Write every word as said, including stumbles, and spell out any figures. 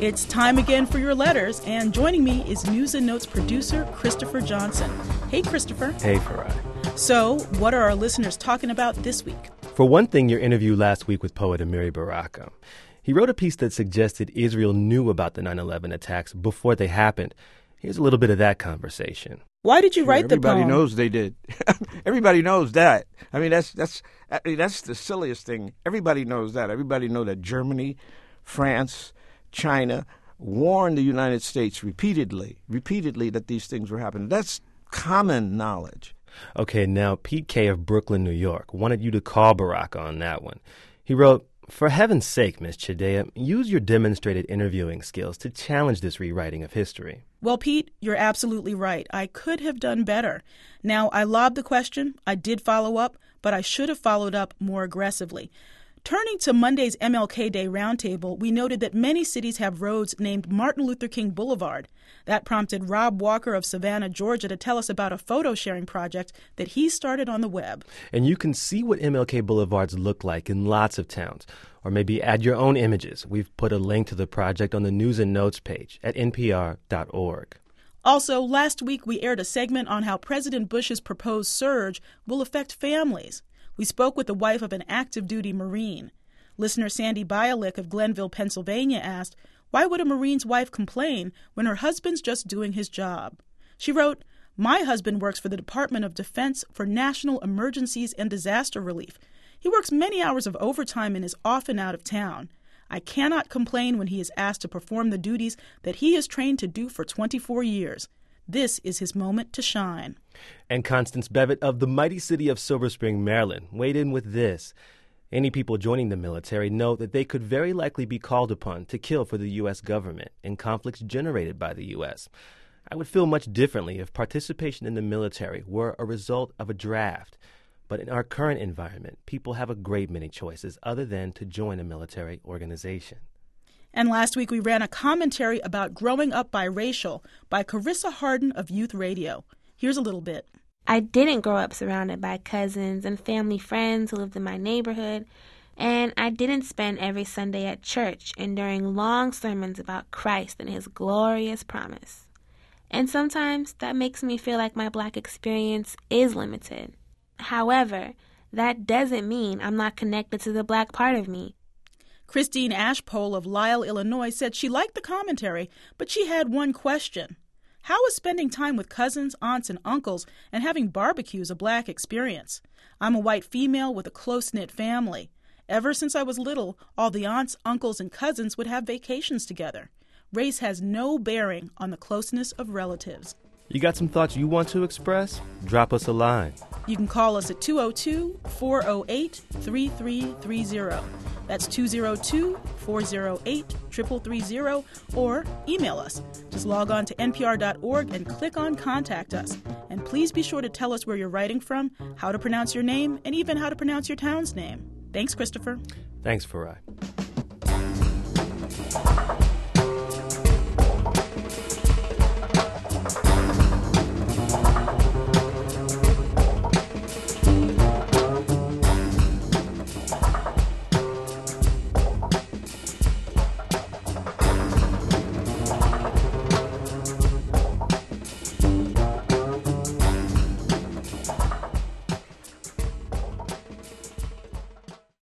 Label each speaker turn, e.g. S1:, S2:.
S1: It's time again for your letters, and joining me is News and Notes producer Christopher Johnson. Hey, Christopher.
S2: Hey, Farai.
S1: So, what are our listeners talking about this week?
S2: For one thing, your interview last week with poet Amiri Baraka. He wrote a piece that suggested Israel knew about the nine eleven attacks before they happened. Here's a little bit of that conversation.
S1: Why did you
S3: sure,
S1: write the
S3: everybody
S1: poem?
S3: Everybody knows they did. Everybody knows that. I mean, that's that's I mean, that's the silliest thing. Everybody knows that. Everybody knows that Germany, France, China warned the United States repeatedly, repeatedly that these things were happening. That's common knowledge.
S2: Okay, now Pete Kay of Brooklyn, New York, wanted you to call Baraka on that one. He wrote, "For heaven's sake, Miss Chidea, use your demonstrated interviewing skills to challenge this rewriting of history."
S1: Well, Pete, you're absolutely right. I could have done better. Now, I lobbed the question, I did follow up, but I should have followed up more aggressively. Turning to Monday's M L K Day Roundtable, we noted that many cities have roads named Martin Luther King Boulevard. That prompted Rob Walker of Savannah, Georgia, to tell us about a photo-sharing project that he started on the web.
S2: And you can see what M L K Boulevards look like in lots of towns. Or maybe add your own images. We've put a link to the project on the News and Notes page at N P R dot org.
S1: Also, last week we aired a segment on how President Bush's proposed surge will affect families. We spoke with the wife of an active-duty Marine. Listener Sandy Bialik of Glenville, Pennsylvania asked, why would a Marine's wife complain when her husband's just doing his job? She wrote, my husband works for the Department of Defense for National Emergencies and Disaster Relief. He works many hours of overtime and is often out of town. I cannot complain when he is asked to perform the duties that he is trained to do for twenty-four years. This is his moment to shine.
S2: And Constance Bevitt of the mighty city of Silver Spring, Maryland, weighed in with this. Any people joining the military know that they could very likely be called upon to kill for the U S government in conflicts generated by the U S. I would feel much differently if participation in the military were a result of a draft. But in our current environment, people have a great many choices other than to join a military organization.
S1: And last week we ran a commentary about growing up biracial by Carissa Harden of Youth Radio. Here's a little bit.
S4: I didn't grow up surrounded by cousins and family friends who lived in my neighborhood, and I didn't spend every Sunday at church enduring long sermons about Christ and his glorious promise. And sometimes that makes me feel like my Black experience is limited. However, that doesn't mean I'm not connected to the Black part of me.
S1: Christine Ashpole of Lisle, Illinois, said she liked the commentary, but she had one question. How is spending time with cousins, aunts, and uncles and having barbecues a Black experience? I'm a white female with a close-knit family. Ever since I was little, all the aunts, uncles, and cousins would have vacations together. Race has no bearing on the closeness of relatives.
S2: You got some thoughts you want to express? Drop us a line.
S1: You can call us at two oh two, four oh eight, three three three oh. That's two oh two, four oh eight, three three three oh, or email us. Just log on to N P R dot org and click on Contact Us. And please be sure to tell us where you're writing from, how to pronounce your name, and even how to pronounce your town's name. Thanks, Christopher.
S2: Thanks, Farai.